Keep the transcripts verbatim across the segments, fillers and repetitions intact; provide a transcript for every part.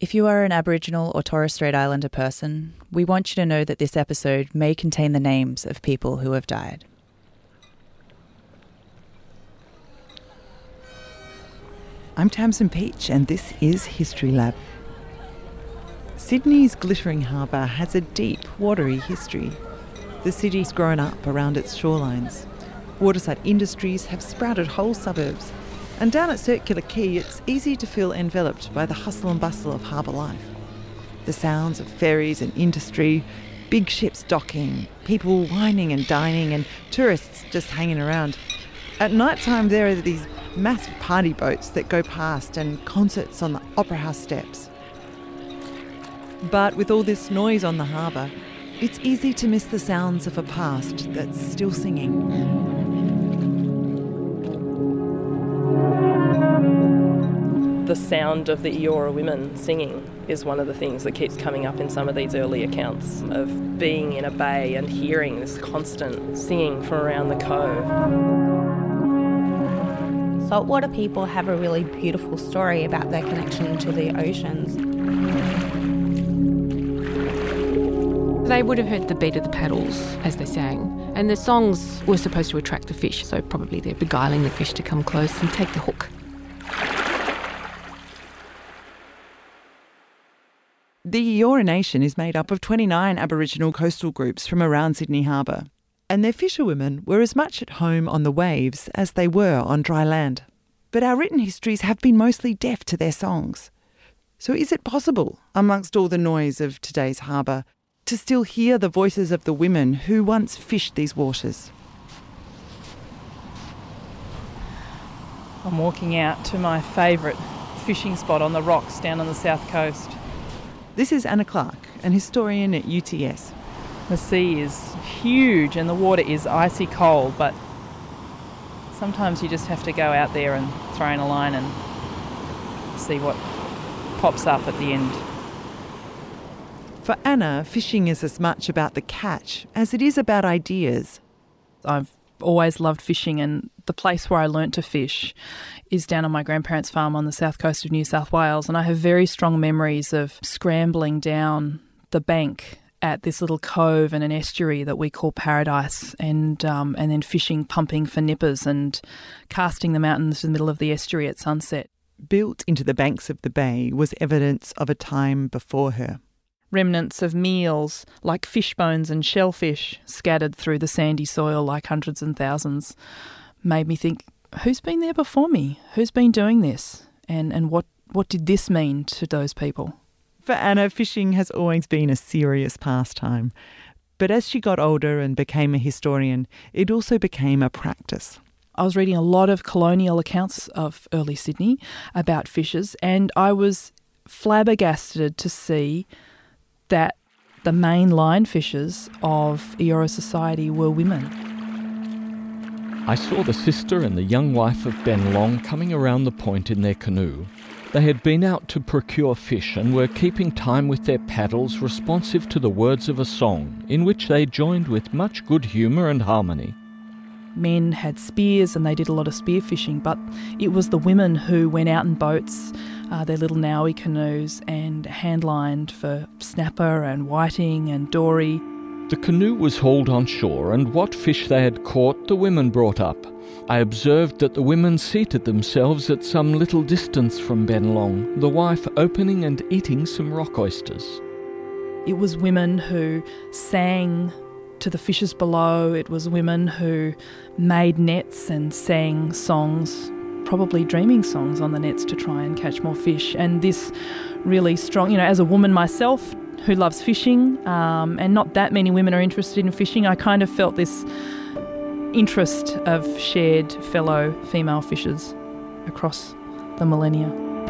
If you are an Aboriginal or Torres Strait Islander person, we want you to know that this episode may contain the names of people who have died. I'm Tamsin Peach and this is History Lab. Sydney's glittering harbour has a deep, watery history. The city's grown up around its shorelines. Waterside industries have sprouted whole suburbs. And down at Circular Quay, it's easy to feel enveloped by the hustle and bustle of harbour life. The sounds of ferries and industry, big ships docking, people wining and dining, and tourists just hanging around. At night time, there are these massive party boats that go past and concerts on the Opera House steps. But with all this noise on the harbour, it's easy to miss the sounds of a past that's still singing. The sound of the Eora women singing is one of the things that keeps coming up in some of these early accounts of being in a bay and hearing this constant singing from around the cove. Saltwater people have a really beautiful story about their connection to the oceans. They would have heard the beat of the paddles as they sang, and the songs were supposed to attract the fish, so probably they're beguiling the fish to come close and take the hook. The Eora Nation is made up of twenty-nine Aboriginal coastal groups from around Sydney Harbour, and their fisherwomen were as much at home on the waves as they were on dry land. But our written histories have been mostly deaf to their songs. So is it possible, amongst all the noise of today's harbour, to still hear the voices of the women who once fished these waters? I'm walking out to my favourite fishing spot on the rocks down on the south coast. This is Anna Clark, an historian at U T S. The sea is huge and the water is icy cold, but sometimes you just have to go out there and throw in a line and see what pops up at the end. For Anna, fishing is as much about the catch as it is about ideas. I've always loved fishing, and the place where I learnt to fish is down on my grandparents' farm on the south coast of New South Wales, and I have very strong memories of scrambling down the bank at this little cove and an estuary that we call Paradise, and um, and then fishing, pumping for nippers and casting them out into the middle of the estuary at sunset. Built into the banks of the bay was evidence of a time before her. Remnants of meals like fish bones and shellfish scattered through the sandy soil like hundreds and thousands made me think, who's been there before me? Who's been doing this? And and what, what did this mean to those people? For Anna, fishing has always been a serious pastime. But as she got older and became a historian, it also became a practice. I was reading a lot of colonial accounts of early Sydney about fishers, and I was flabbergasted to see that the main line fishers of Eora society were women. I saw the sister and the young wife of Ben Long coming around the point in their canoe. They had been out to procure fish and were keeping time with their paddles, responsive to the words of a song, in which they joined with much good humour and harmony. Men had spears and they did a lot of spear fishing, but it was the women who went out in boats, uh, their little Naui canoes, and hand-lined for snapper and whiting and dory. The canoe was hauled on shore, and what fish they had caught the women brought up. I observed that the women seated themselves at some little distance from Ben Long, the wife opening and eating some rock oysters. It was women who sang to the fishes below. It was women who made nets and sang songs, probably dreaming songs on the nets to try and catch more fish. And this really strong, you know, as a woman myself who loves fishing, um, and not that many women are interested in fishing, I kind of felt this interest of shared fellow female fishers across the millennia.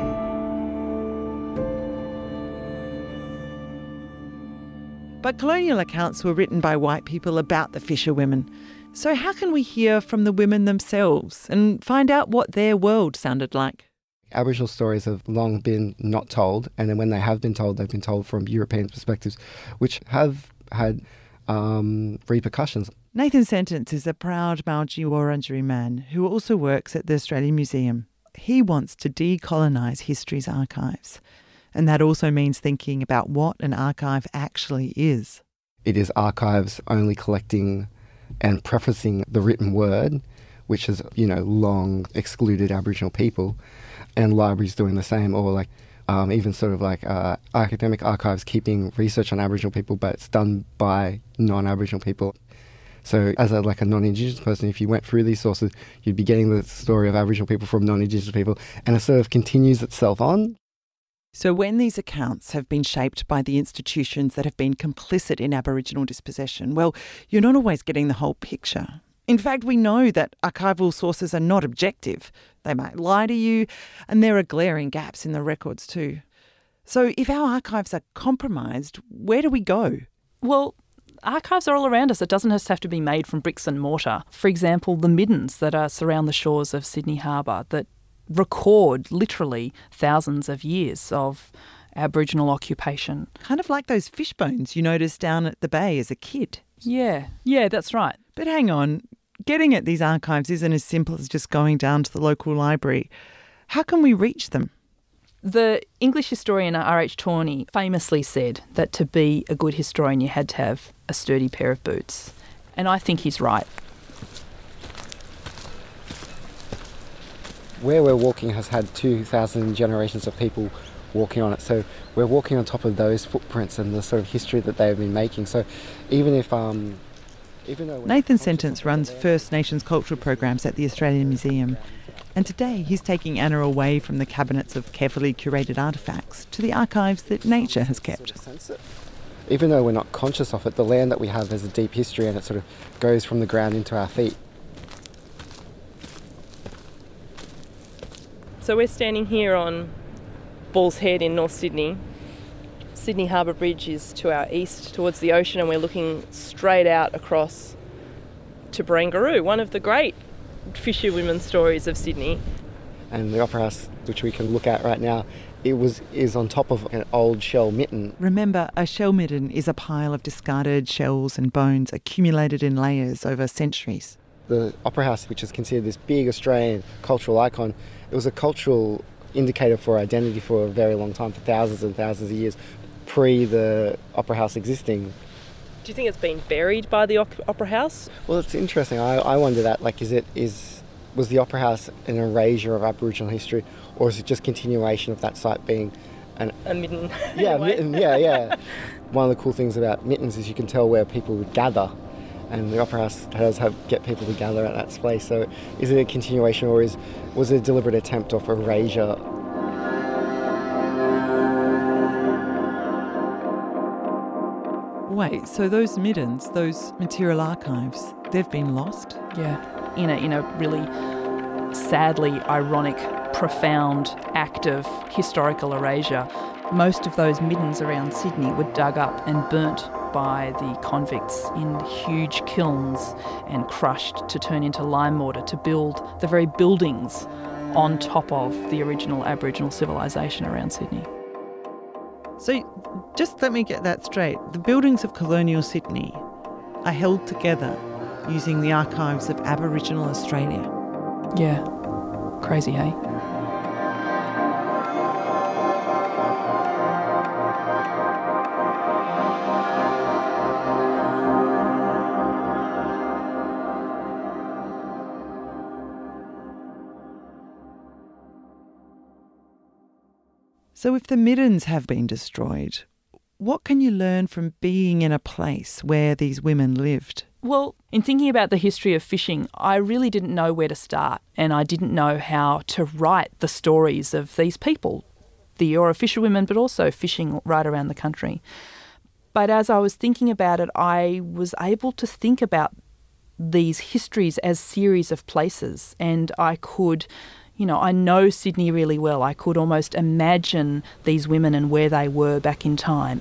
But colonial accounts were written by white people about the fisherwomen. So how can we hear from the women themselves and find out what their world sounded like? Aboriginal stories have long been not told, and then when they have been told, they've been told from European perspectives, which have had um, repercussions. Nathan Sentence is a proud Maoji Wurundjeri man who also works at the Australian Museum. He wants to decolonise history's archives. And that also means thinking about what an archive actually is. It is archives only collecting and prefacing the written word, which has, you know, long excluded Aboriginal people, and libraries doing the same, or like um, even sort of like uh, academic archives keeping research on Aboriginal people, but it's done by non-Aboriginal people. So as a, like a non-Indigenous person, if you went through these sources, you'd be getting the story of Aboriginal people from non-Indigenous people, and it sort of continues itself on. So when these accounts have been shaped by the institutions that have been complicit in Aboriginal dispossession, well, you're not always getting the whole picture. In fact, we know that archival sources are not objective. They might lie to you, and there are glaring gaps in the records too. So if our archives are compromised, where do we go? Well, archives are all around us. It doesn't just have to be made from bricks and mortar. For example, the middens that are surround the shores of Sydney Harbour that record literally thousands of years of Aboriginal occupation. Kind of like those fish bones you noticed down at the bay as a kid. Yeah, yeah, that's right. But hang on, getting at these archives isn't as simple as just going down to the local library. How can we reach them? The English historian R H Tawney famously said that to be a good historian you had to have a sturdy pair of boots. And I think he's right. Where we're walking has had two thousand generations of people walking on it, so we're walking on top of those footprints and the sort of history that they've been making. So even if um, even though Nathan Sentence runs First Nations cultural programs at the Australian Museum, and today he's taking Anna away from the cabinets of carefully curated artefacts to the archives that nature has kept. Even though we're not conscious of it, the land that we have has a deep history, and it sort of goes from the ground into our feet. So we're standing here on Balls Head in North Sydney. Sydney Harbour Bridge is to our east towards the ocean, and we're looking straight out across to Barangaroo, one of the great fisherwomen stories of Sydney. And the Opera House, which we can look at right now, it was is on top of an old shell mitten. Remember, a shell mitten is a pile of discarded shells and bones accumulated in layers over centuries. The Opera House, which is considered this big Australian cultural icon, it was a cultural indicator for identity for a very long time, for thousands and thousands of years, pre the Opera House existing. Do you think it's been buried by the Opera House? Well, it's interesting. I, I wonder that. Like, is it is was the Opera House an erasure of Aboriginal history, or is it just continuation of that site being an a mitten? Yeah, mitten. Yeah, yeah. One of the cool things about mittens is you can tell where people would gather, and the Opera House does have get people to gather at that space. So, is it a continuation, or is was it a deliberate attempt of erasure? Wait, so those middens, those material archives, they've been lost? Yeah, in a, in a really sadly ironic, profound act of historical erasure. Most of those middens around Sydney were dug up and burnt by the convicts in huge kilns and crushed to turn into lime mortar to build the very buildings on top of the original Aboriginal civilisation around Sydney. So just let me get that straight. The buildings of colonial Sydney are held together using the archives of Aboriginal Australia. Yeah. Crazy, eh? So if the middens have been destroyed, what can you learn from being in a place where these women lived? Well, in thinking about the history of fishing, I really didn't know where to start, and I didn't know how to write the stories of these people, the Eora fisherwomen, but also fishing right around the country. But as I was thinking about it, I was able to think about these histories as series of places, and I could... You know, I know Sydney really well. I could almost imagine these women and where they were back in time.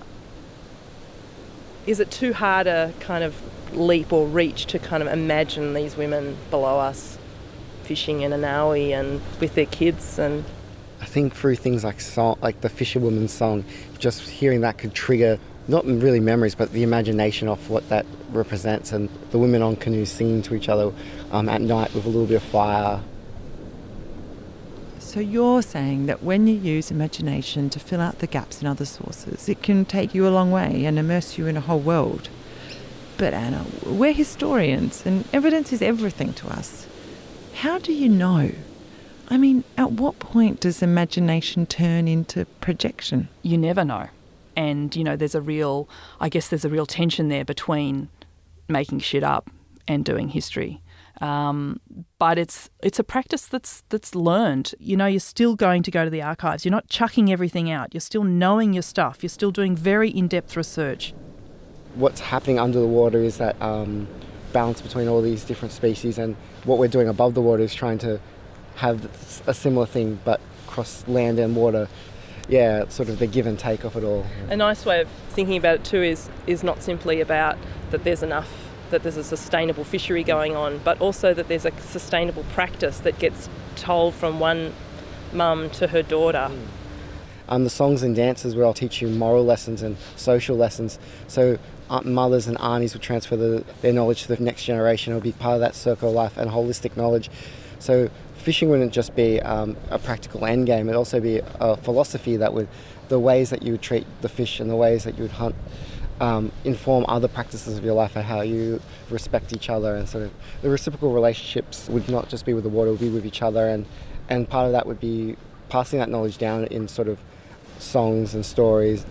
Is it too hard a kind of leap or reach to kind of imagine these women below us fishing in Anawi and with their kids? And I think through things like song, like the Fisherwoman's song, just hearing that could trigger not really memories, but the imagination of what that represents, and the women on canoes singing to each other um, at night with a little bit of fire. So you're saying that when you use imagination to fill out the gaps in other sources, it can take you a long way and immerse you in a whole world. But Anna, we're historians and evidence is everything to us. How do you know? I mean, at what point does imagination turn into projection? You never know. And, you know, there's a real, I guess there's a real tension there between making shit up and doing history. Um, but it's it's a practice that's that's learned. You know, you're still going to go to the archives. You're not chucking everything out. You're still knowing your stuff. You're still doing very in-depth research. What's happening under the water is that um, balance between all these different species, and what we're doing above the water is trying to have a similar thing but across land and water. Yeah, it's sort of the give and take of it all. A nice way of thinking about it too is is not simply about that there's enough, that there's a sustainable fishery going on, but also that there's a sustainable practice that gets told from one mum to her daughter. Mm. Um, the songs and dances where I'll teach you moral lessons and social lessons. So aunt mothers and aunties will transfer the, their knowledge to the next generation. It'll be part of that circle of life and holistic knowledge. So fishing wouldn't just be um, a practical end game, it'd also be a philosophy that would, the ways that you would treat the fish and the ways that you would hunt, um, inform other practices of your life and how you respect each other, and sort of the reciprocal relationships would not just be with the water, it would be with each other, and, and part of that would be passing that knowledge down in sort of songs and stories.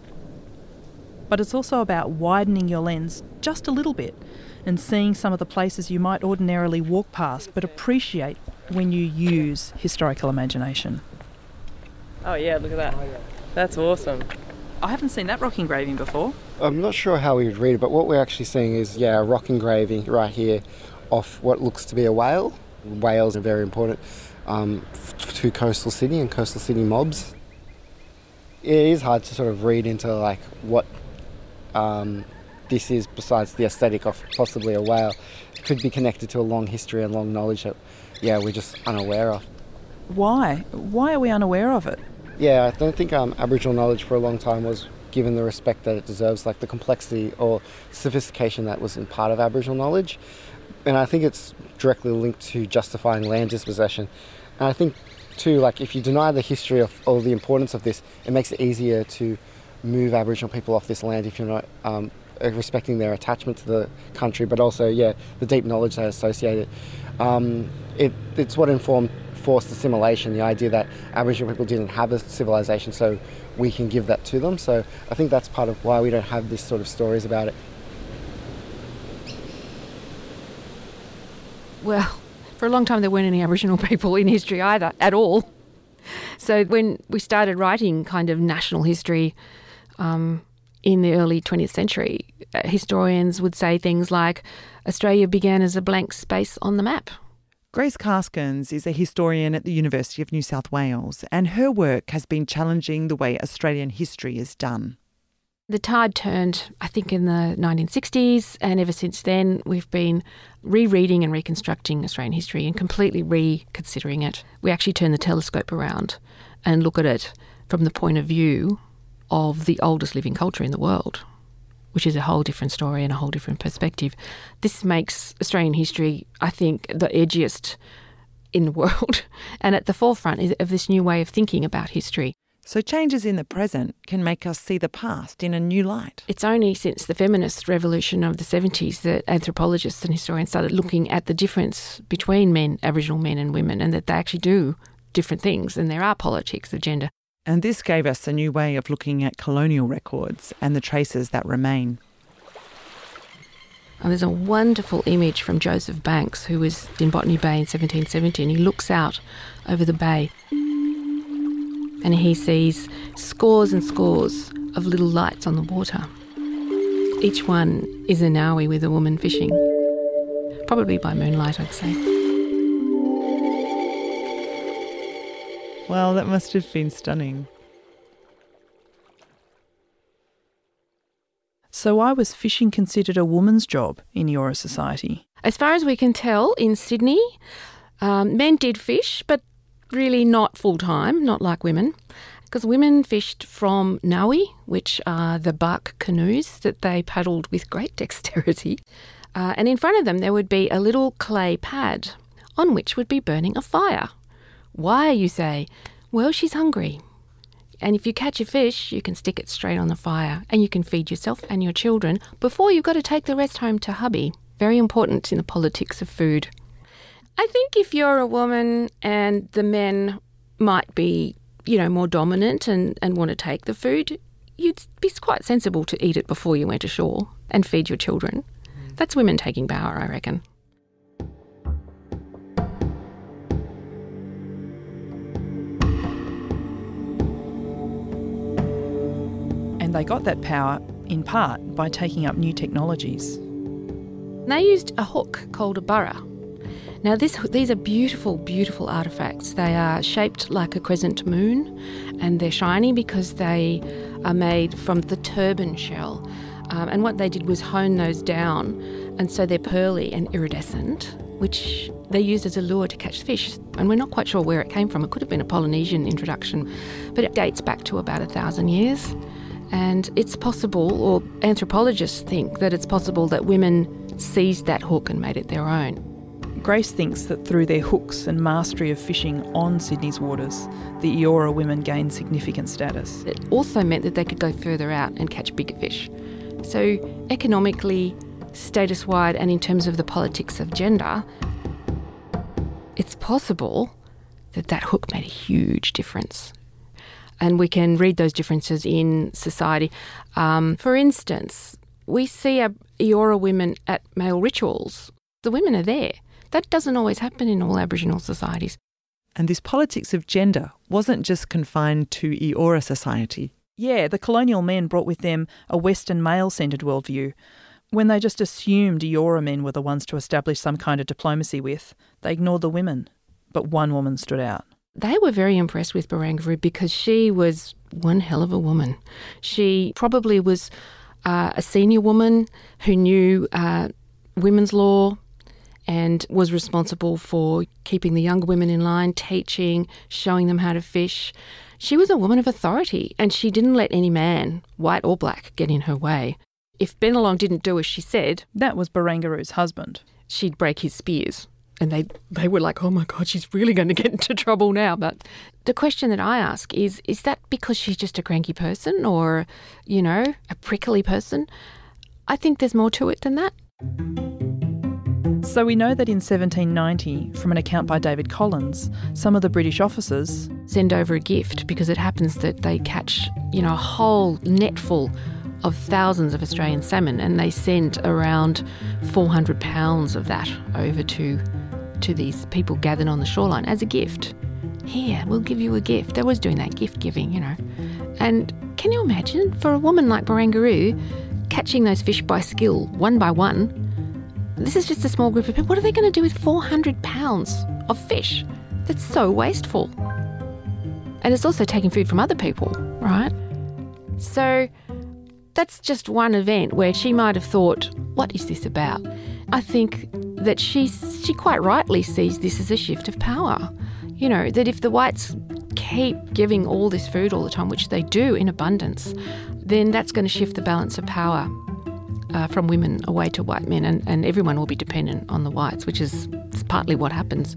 But it's also about widening your lens just a little bit and seeing some of the places you might ordinarily walk past but appreciate when you use historical imagination. Oh yeah, look at that. That's awesome. I haven't seen that rock engraving before. I'm not sure how we would read it, but what we're actually seeing is, yeah, a rock engraving right here of what looks to be a whale. Whales are very important um, to coastal Sydney and coastal Sydney mobs. It is hard to sort of read into like what um, this is besides the aesthetic of possibly a whale. It could be connected to a long history and long knowledge that, yeah, we're just unaware of. Why? Why are we unaware of it? Yeah, I don't think um, Aboriginal knowledge for a long time was given the respect that it deserves, like the complexity or sophistication that was in part of Aboriginal knowledge. And I think it's directly linked to justifying land dispossession. And I think too, like if you deny the history of or the importance of this, it makes it easier to move Aboriginal people off this land if you're not um, respecting their attachment to the country, but also, yeah, the deep knowledge that is associated. Um, it, it's what informed forced assimilation, the idea that Aboriginal people didn't have a civilization, so we can give that to them. So I think that's part of why we don't have this sort of stories about it. Well, for a long time there weren't any Aboriginal people in history either, at all. So when we started writing kind of national history um, in the early twentieth century, uh, historians would say things like, Australia began as a blank space on the map. Grace Karskens is a historian at the University of New South Wales, and her work has been challenging the way Australian history is done. The tide turned, I think, in the nineteen sixties, and ever since then we've been rereading and reconstructing Australian history and completely reconsidering it. We actually turn the telescope around and look at it from the point of view of the oldest living culture in the world, which is a whole different story and a whole different perspective. This makes Australian history, I think, the edgiest in the world and at the forefront of this new way of thinking about history. So changes in the present can make us see the past in a new light. It's only since the feminist revolution of the seventies that anthropologists and historians started looking at the difference between men, Aboriginal men and women, and that they actually do different things, and there are politics of gender. And this gave us a new way of looking at colonial records and the traces that remain. And there's a wonderful image from Joseph Banks, who was in Botany Bay in seventeen seventy, and he looks out over the bay and he sees scores and scores of little lights on the water. Each one is a Ngawi with a woman fishing, probably by moonlight, I'd say. Well, that must have been stunning. So why was fishing considered a woman's job in Eora society? As far as we can tell, in Sydney, um, men did fish, but really not full-time, not like women, because women fished from Ngawi, which are the bark canoes that they paddled with great dexterity. Uh, and in front of them there would be a little clay pad on which would be burning a fire, Why, you say? Well, she's hungry. And if you catch a fish, you can stick it straight on the fire and you can feed yourself and your children before you've got to take the rest home to hubby. Very important in the politics of food. I think if you're a woman and the men might be, you know, more dominant and, and want to take the food, you'd be quite sensible to eat it before you went ashore and feed your children. That's women taking power, I reckon. And they got that power in part by taking up new technologies. They used a hook called a burra. Now this, these are beautiful, beautiful artefacts. They are shaped like a crescent moon and they're shiny because they are made from the turban shell. Um, and what they did was hone those down, and so they're pearly and iridescent, which they used as a lure to catch fish. And we're not quite sure where it came from. It could have been a Polynesian introduction, but it dates back to about a thousand years. And it's possible, or anthropologists think that it's possible that women seized that hook and made it their own. Grace thinks that through their hooks and mastery of fishing on Sydney's waters, the Eora women gained significant status. It also meant that they could go further out and catch bigger fish. So economically, status-wide, and in terms of the politics of gender, it's possible that that hook made a huge difference. And we can read those differences in society. Um, for instance, we see our Eora women at male rituals. The women are there. That doesn't always happen in all Aboriginal societies. And this politics of gender wasn't just confined to Eora society. Yeah, the colonial men brought with them a Western male-centred worldview. When they just assumed Eora men were the ones to establish some kind of diplomacy with, they ignored the women. But one woman stood out. They were very impressed with Barangaroo because she was one hell of a woman. She probably was uh, a senior woman who knew uh, women's law and was responsible for keeping the younger women in line, teaching, showing them how to fish. She was a woman of authority and she didn't let any man, white or black, get in her way. If Bennelong didn't do as she said... That was Barangaroo's husband. She'd break his spears. And they, they were like, oh my God, she's really going to get into trouble now. But the question that I ask is, is that because she's just a cranky person or, you know, a prickly person? I think there's more to it than that. So we know that in seventeen ninety, from an account by David Collins, some of the British officers send over a gift because it happens that they catch, you know, a whole net full of thousands of Australian salmon, and they send around four hundred pounds of that over to to these people gathered on the shoreline as a gift. Here, we'll give you a gift. They was doing that gift giving, you know. And can you imagine, for a woman like Barangaroo, catching those fish by skill, one by one, this is just a small group of people. What are they going to do with four hundred pounds of fish? That's so wasteful. And it's also taking food from other people, right? So that's just one event where she might have thought, what is this about? I think that she, she quite rightly sees this as a shift of power. You know, that if the whites keep giving all this food all the time, which they do in abundance, then that's going to shift the balance of power uh, from women away to white men, and, and everyone will be dependent on the whites, which is partly what happens.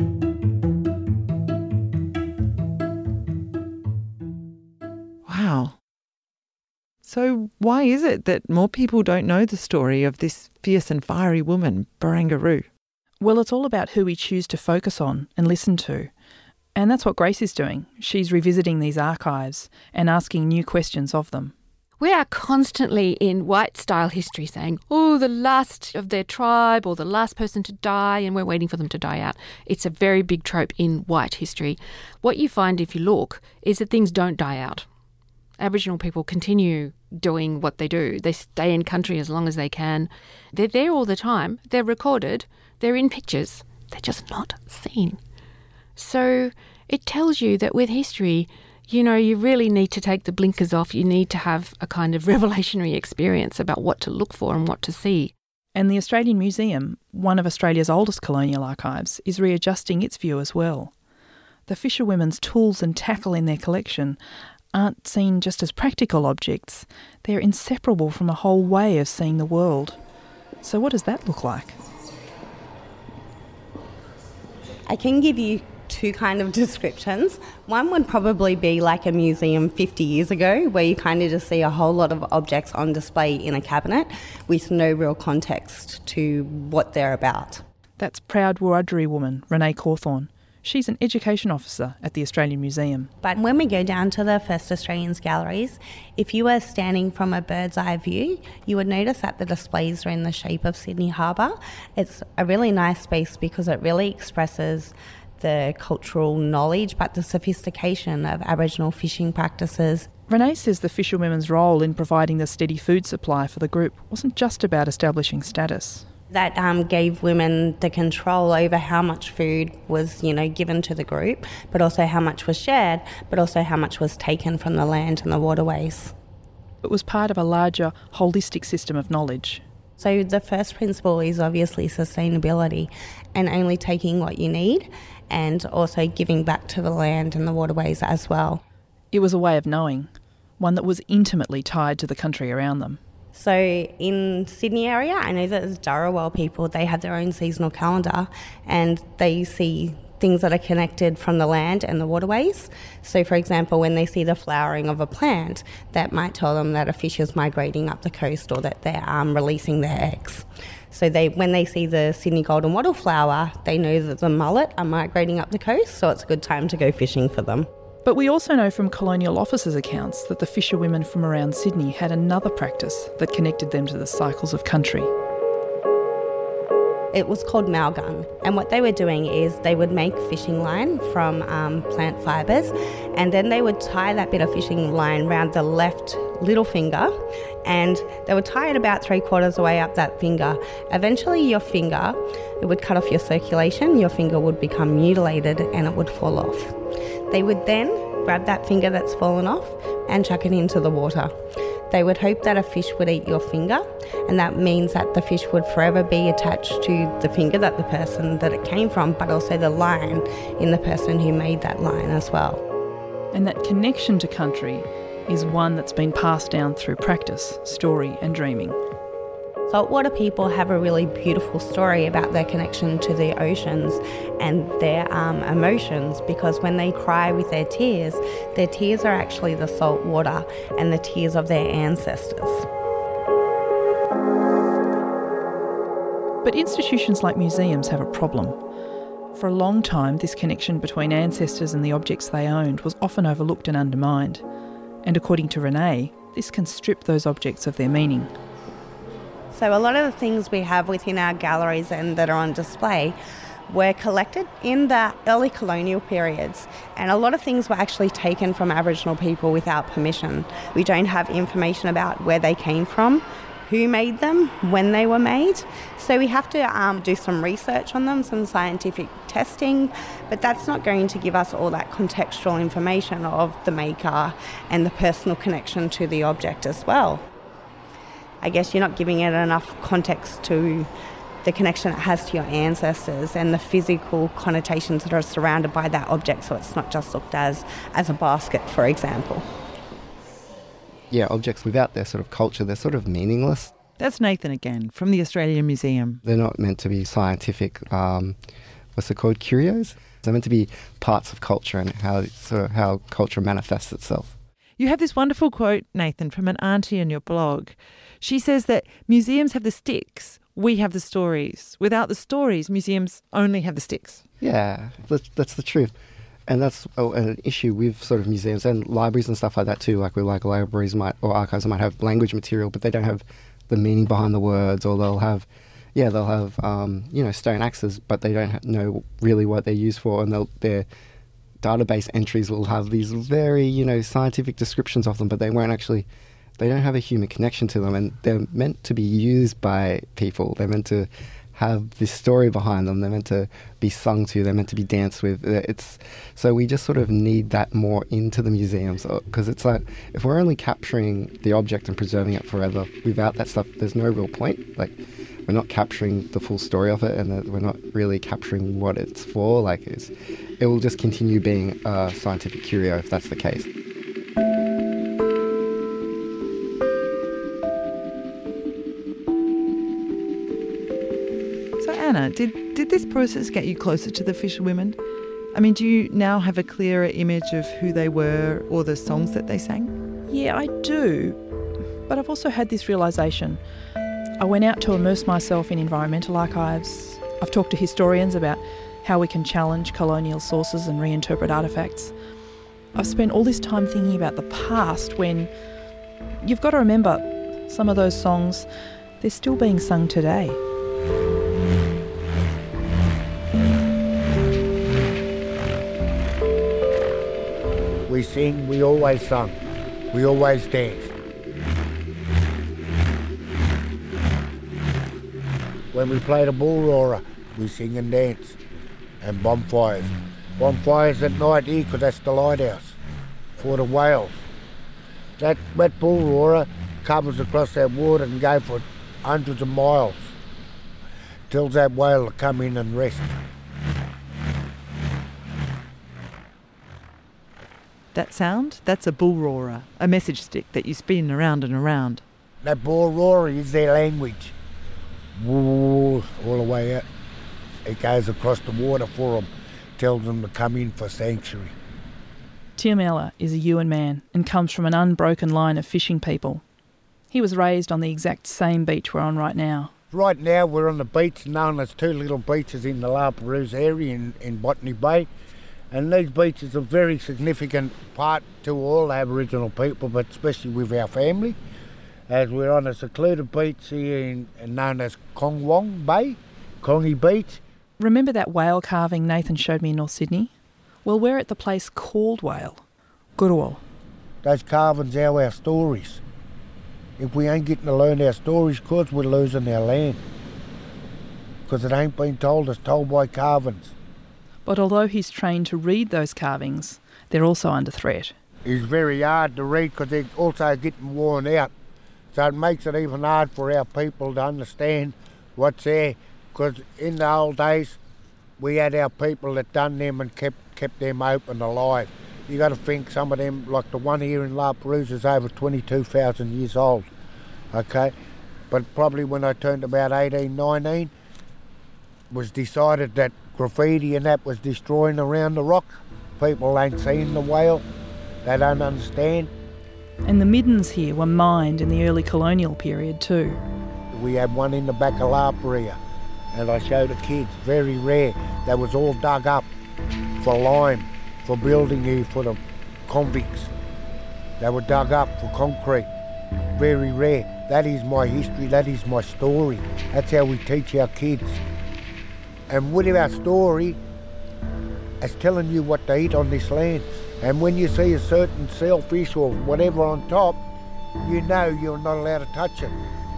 Wow. So why is it that more people don't know the story of this fierce and fiery woman, Barangaroo? Well, it's all about who we choose to focus on and listen to. And that's what Grace is doing. She's revisiting these archives and asking new questions of them. We are constantly in white-style history saying, oh, the last of their tribe or the last person to die, and we're waiting for them to die out. It's a very big trope in white history. What you find if you look is that things don't die out. Aboriginal people continue doing what they do. They stay in country as long as they can. They're there all the time. They're recorded. They're in pictures. They're just not seen. So it tells you that with history, you know, you really need to take the blinkers off. You need to have a kind of revelationary experience about what to look for and what to see. And the Australian Museum, one of Australia's oldest colonial archives, is readjusting its view as well. The fisherwomen's tools and tackle in their collection aren't seen just as practical objects. They're inseparable from a whole way of seeing the world. So what does that look like? I can give you two kind of descriptions. One would probably be like a museum fifty years ago, where you kind of just see a whole lot of objects on display in a cabinet with no real context to what they're about. That's proud Wiradjuri woman Renee Cawthorne. She's an education officer at the Australian Museum. But when we go down to the First Australians galleries, if you were standing from a bird's eye view, you would notice that the displays are in the shape of Sydney Harbour. It's a really nice space because it really expresses the cultural knowledge but the sophistication of Aboriginal fishing practices. Renee says the fisherwomen's role in providing the steady food supply for the group wasn't just about establishing status. That um, gave women the control over how much food was, you know, given to the group, but also how much was shared, but also how much was taken from the land and the waterways. It was part of a larger, holistic system of knowledge. So the first principle is obviously sustainability and only taking what you need and also giving back to the land and the waterways as well. It was a way of knowing, one that was intimately tied to the country around them. So in Sydney area, I know that as Dharawal people, they have their own seasonal calendar and they see things that are connected from the land and the waterways. So for example, when they see the flowering of a plant, that might tell them that a fish is migrating up the coast or that they're um, releasing their eggs. So they, when they see the Sydney golden wattle flower, they know that the mullet are migrating up the coast, so it's a good time to go fishing for them. But we also know from colonial officers' accounts that the fisherwomen from around Sydney had another practice that connected them to the cycles of country. It was called malgun, and what they were doing is they would make fishing line from um, plant fibres, and then they would tie that bit of fishing line around the left little finger, and they would tie it about three quarters away up that finger. Eventually your finger, it would cut off your circulation, your finger would become mutilated and it would fall off. They would then grab that finger that's fallen off and chuck it into the water. They would hope that a fish would eat your finger, and that means that the fish would forever be attached to the finger that the person that it came from, but also the line in the person who made that line as well. And that connection to country is one that's been passed down through practice, story and dreaming. Saltwater people have a really beautiful story about their connection to the oceans and their um, emotions, because when they cry with their tears, their tears are actually the salt water and the tears of their ancestors. But institutions like museums have a problem. For a long time, this connection between ancestors and the objects they owned was often overlooked and undermined. And according to Renee, this can strip those objects of their meaning. So a lot of the things we have within our galleries and that are on display were collected in the early colonial periods, and a lot of things were actually taken from Aboriginal people without permission. We don't have information about where they came from, who made them, when they were made. So we have to um, do some research on them, some scientific testing, but that's not going to give us all that contextual information of the maker and the personal connection to the object as well. I guess you're not giving it enough context to the connection it has to your ancestors and the physical connotations that are surrounded by that object, so it's not just looked as as a basket, for example. Yeah, objects without their sort of culture, they're sort of meaningless. That's Nathan again from the Australian Museum. They're not meant to be scientific, um, what's it called, curios? They're meant to be parts of culture and how sort of how culture manifests itself. You have this wonderful quote, Nathan, from an auntie on your blog. She says that museums have the sticks, we have the stories. Without the stories, museums only have the sticks. Yeah, that's, that's the truth. And that's oh, an issue with sort of museums and libraries and stuff like that too. Like, we like libraries might or archives might have language material, but they don't have the meaning behind the words, or they'll have, yeah, they'll have, um, you know, stone axes, but they don't ha- know really what they're used for, and they'll, their database entries will have these very, you know, scientific descriptions of them, but they won't actually, they don't have a human connection to them, and they're meant to be used by people. They're meant to have this story behind them. They're meant to be sung to. They're meant to be danced with. It's so we just sort of need that more into the museums, because it's like, if we're only capturing the object and preserving it forever, without that stuff, there's no real point. Like, we're not capturing the full story of it, and we're not really capturing what it's for. Like, it's, it will just continue being a scientific curio if that's the case. So Anna, did, did this process get you closer to the fisherwomen? I mean, do you now have a clearer image of who they were or the songs that they sang? Yeah, I do. But I've also had this realisation. I went out to immerse myself in environmental archives. I've talked to historians about how we can challenge colonial sources and reinterpret artefacts. I've spent all this time thinking about the past when you've got to remember some of those songs, they're still being sung today. We sing, we always sung, we always danced. When we played a bull roarer, we sing and dance. And bonfires. Bonfires at night here, because that's the lighthouse for the whales. That, that bull roarer covers across that water and go for hundreds of miles. Tells that whale to come in and rest. That sound? That's a bull roarer, a message stick that you spin around and around. That bull roarer is their language. Woo, all the way out. It goes across the water for them, tells them to come in for sanctuary. Tim Eller is a Yuin man and comes from an unbroken line of fishing people. He was raised on the exact same beach we're on right now. Right now we're on the beach known as two little beaches in the La Perouse area in, in Botany Bay. And these beaches are a very significant part to all Aboriginal people, but especially with our family, as we're on a secluded beach here in, known as Kongwong Bay, Kongi Beach. Remember that whale carving Nathan showed me in North Sydney? Well, we're at the place called Whale, Gurrawal. Those carvings are our stories. If we ain't getting to learn our stories, cause we're losing our land. Because it ain't been told, it's told by carvings. But although he's trained to read those carvings, they're also under threat. It's very hard to read because they're also getting worn out. So it makes it even hard for our people to understand what's there. Because in the old days, we had our people that done them and kept kept them open alive. You got to think some of them, like the one here in La Perouse, is over twenty-two thousand years old. Okay, but probably when I turned about eighteen, nineteen, was decided that graffiti and that was destroying around the rock. People ain't seen the whale. They don't understand. And the middens here were mined in the early colonial period too. We had one in the back of La Perouse, and I showed the kids, very rare. That was all dug up for lime, for building here for the convicts. They were dug up for concrete. Very rare. That is my history, that is my story. That's how we teach our kids. And with our story, it's telling you what to eat on this land. And when you see a certain shellfish or whatever on top, you know you're not allowed to touch it.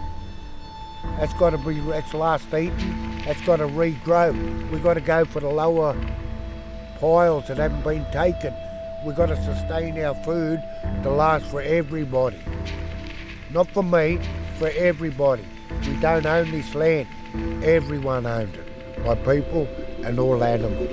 That's got to be, that's last eaten, that's got to regrow. We've got to go for the lower piles that haven't been taken. We've got to sustain our food to last for everybody. Not for me, for everybody. We don't own this land, everyone owns it. My people and all animals.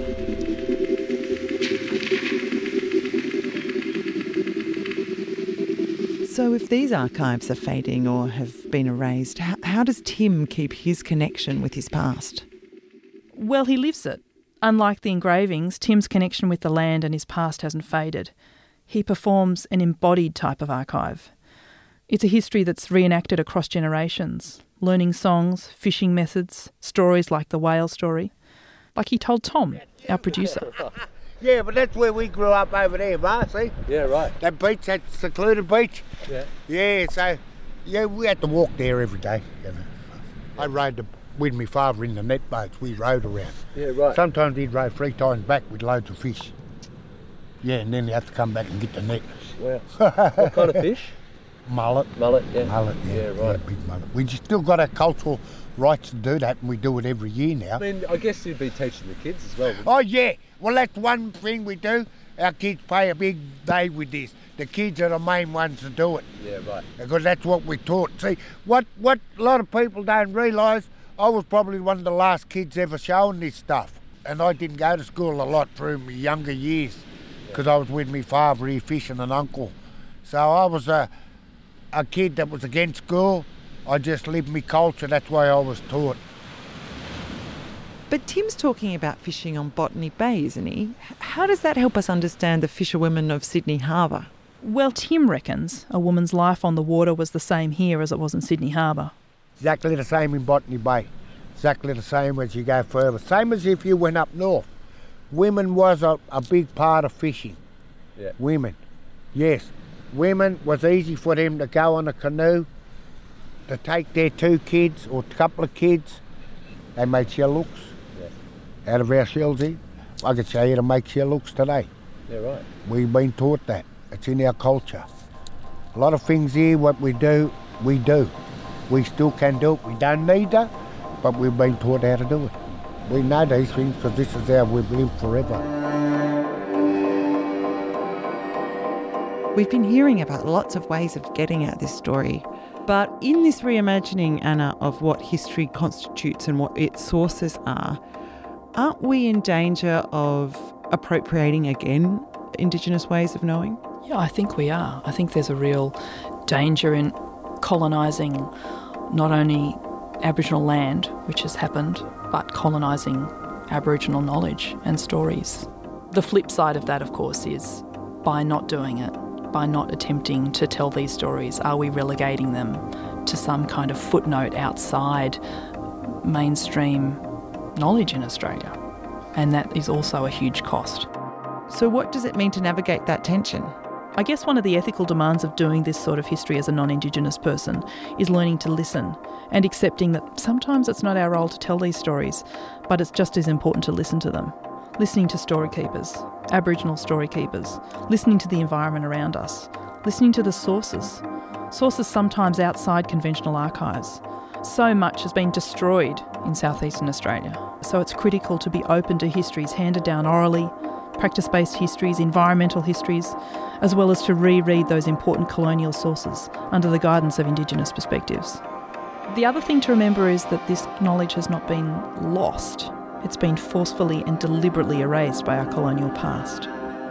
So if these archives are fading or have been erased, how, how does Tim keep his connection with his past? Well, he lives it. Unlike the engravings, Tim's connection with the land and his past hasn't faded. He performs an embodied type of archive. It's a history that's reenacted across generations, learning songs, fishing methods, stories like the whale story. Like he told Tom, our producer. Yeah, but that's where we grew up over there, Mar, see? Yeah, right. That beach, that secluded beach. Yeah. Yeah, so, yeah, we had to walk there every day. You know. I rode the, with my father in the net boats, we rode around. Yeah, right. Sometimes he'd row three times back with loads of fish. Yeah, and then you have to come back and get the net. Wow. What kind of fish? Mullet. Mullet, yeah. Mullet, yeah. Yeah, right. Yeah, big mullet. We just still got our cultural rights to do that, and we do it every year now. I mean, I guess you'd be teaching the kids as well. Oh, yeah. Well, that's one thing we do. Our kids pay a big day with this. The kids are the main ones to do it. Yeah, right. Because that's what we're taught. See, what, what a lot of people don't realise, I was probably one of the last kids ever shown this stuff. And I didn't go to school a lot through my younger years because I was with my father here fishing and uncle. So I was a, a kid that was against school. I just lived my culture, that's why I was taught. But Tim's talking about fishing on Botany Bay, isn't he? H- How does that help us understand the fisherwomen of Sydney Harbour? Well, Tim reckons a woman's life on the water was the same here as it was in Sydney Harbour. Exactly the same in Botany Bay. Exactly the same as you go further. Same as if you went up north. Women was a, a big part of fishing. Yeah. Women. Yes. Women was easy for them to go on a canoe, to take their two kids or a couple of kids. They made shell hooks Yeah. out of our shells here. I could show you to make shell hooks today. Yeah, right. We've been taught that. It's in our culture. A lot of things here, what we do, we do. We still can do it. We don't need to, but we've been taught how to do it. We know these things because this is how we've lived forever. We've been hearing about lots of ways of getting at this story, but in this reimagining, Anna, of what history constitutes and what its sources are, aren't we in danger of appropriating again Indigenous ways of knowing? Yeah, I think we are. I think there's a real danger in colonising not only Aboriginal land, which has happened, but colonising Aboriginal knowledge and stories. The flip side of that, of course, is by not doing it, by not attempting to tell these stories, are we relegating them to some kind of footnote outside mainstream knowledge in Australia? And that is also a huge cost. So what does it mean to navigate that tension? I guess one of the ethical demands of doing this sort of history as a non-Indigenous person is learning to listen and accepting that sometimes it's not our role to tell these stories, but it's just as important to listen to them. Listening to story keepers, Aboriginal story keepers, listening to the environment around us, listening to the sources, sources sometimes outside conventional archives. So much has been destroyed in southeastern Australia, so it's critical to be open to histories handed down orally, practice-based histories, environmental histories, as well as to reread those important colonial sources under the guidance of Indigenous perspectives. The other thing to remember is that this knowledge has not been lost. It's been forcefully and deliberately erased by our colonial past.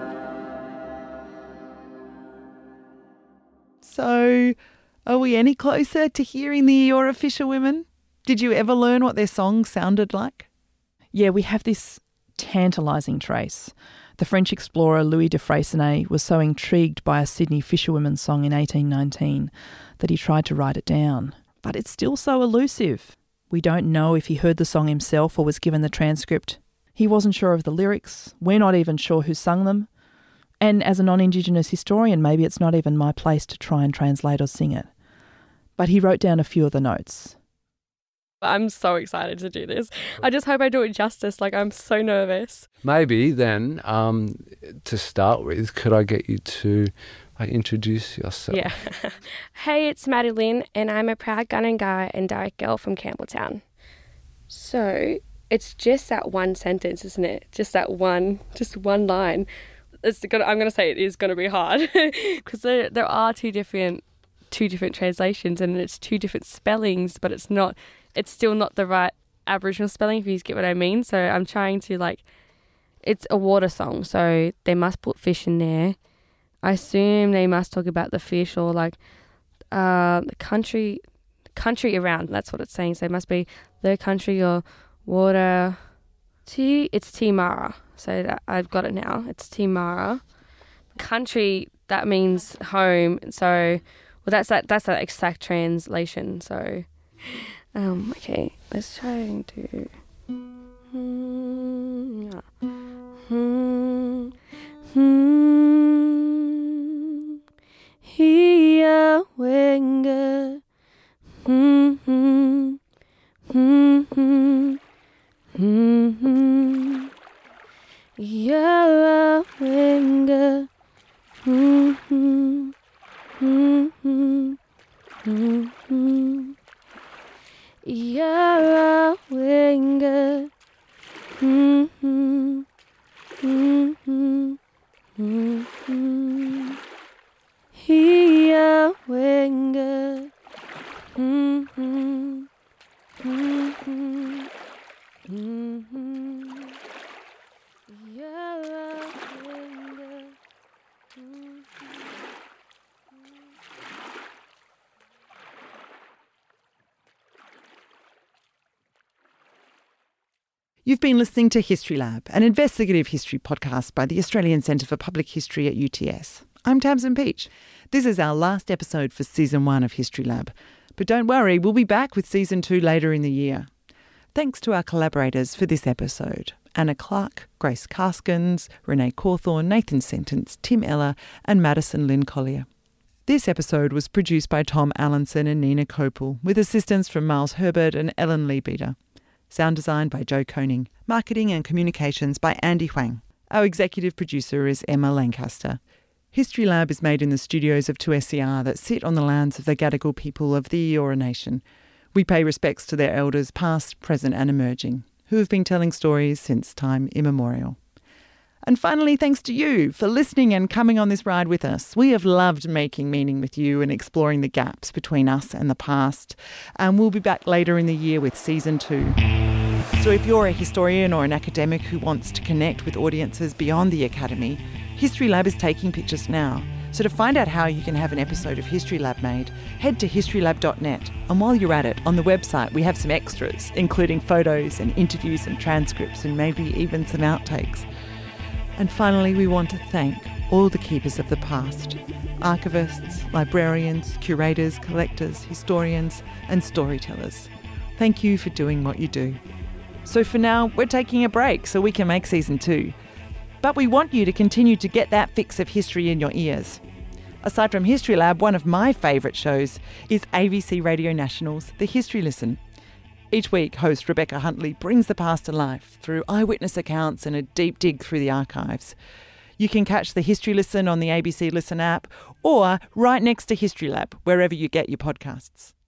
So, are we any closer to hearing the Eora fisherwomen? Did you ever learn what their songs sounded like? Yeah, we have this tantalising trace. The French explorer Louis de Freycinet was so intrigued by a Sydney fisherwomen's song in eighteen nineteen that he tried to write it down. But it's still so elusive. We don't know if he heard the song himself or was given the transcript. He wasn't sure of the lyrics. We're not even sure who sung them. And as a non-Indigenous historian, maybe it's not even my place to try and translate or sing it. But he wrote down a few of the notes. I'm so excited to do this. I just hope I do it justice. Like, I'm so nervous. Maybe then, um, to start with, could I get you to like, introduce yourself? Yeah. Hey, it's Maddie Lynn, and I'm a proud Gunungai and Darug girl from Campbelltown. So it's just that one sentence, isn't it? Just that one, just one line. It's gonna, I'm going to say it is going to be hard because there, there are two different, two different translations and it's two different spellings, but it's not. It's still not the right Aboriginal spelling, if you get what I mean. So I'm trying to, like, it's a water song, so they must put fish in there. I assume they must talk about the fish or, like, uh, the country country around. That's what it's saying. So it must be the country or water. T, it's Timara. So that, I've got it now. It's Timara. Country, that means home. So, well, that's that. That's that exact translation. So... Um, okay, let's try and do... Hmm, yeah. Hmm, hmm, Hiya wenga. Hmm, hmm, hmm, hmm, hmm, hmm. Ya wenga. Hmm, hmm, hmm, hmm, hmm, hmm. Yara Wenga. Mm-hmm. Mm-hmm. Mm-hmm. Hiya Wenga. Mm-hmm. Mm-hmm. Mm-hmm. Yara Wenga. Mm-hmm. You've been listening to History Lab, an investigative history podcast by the Australian Centre for Public History at U T S. I'm Tamsin Peach. This is our last episode for Season one of History Lab. But don't worry, we'll be back with Season two later in the year. Thanks to our collaborators for this episode: Anna Clark, Grace Karskens, Renee Cawthorne, Nathan Sentence, Tim Eller and Madison Lynn Collier. This episode was produced by Tom Allenson and Nina Kopel, with assistance from Miles Herbert and Ellen Leabeater. Sound design by Joe Koning. Marketing and communications by Andy Huang. Our executive producer is Emma Lancaster. History Lab is made in the studios of two S C R that sit on the lands of the Gadigal people of the Eora Nation. We pay respects to their elders past, present and emerging, who have been telling stories since time immemorial. And finally, thanks to you for listening and coming on this ride with us. We have loved making meaning with you and exploring the gaps between us and the past. And we'll be back later in the year with Season two. So if you're a historian or an academic who wants to connect with audiences beyond the Academy, History Lab is taking pictures now. So to find out how you can have an episode of History Lab made, head to history lab dot net. And while you're at it, on the website we have some extras, including photos and interviews and transcripts and maybe even some outtakes. And finally, we want to thank all the keepers of the past: archivists, librarians, curators, collectors, historians and storytellers. Thank you for doing what you do. So for now, we're taking a break so we can make Season two. But we want you to continue to get that fix of history in your ears. Aside from History Lab, one of my favourite shows is A B C Radio National's The History Listen. Each week, host Rebecca Huntley brings the past to life through eyewitness accounts and a deep dig through the archives. You can catch The History Listen on the A B C Listen app or right next to History Lab, wherever you get your podcasts.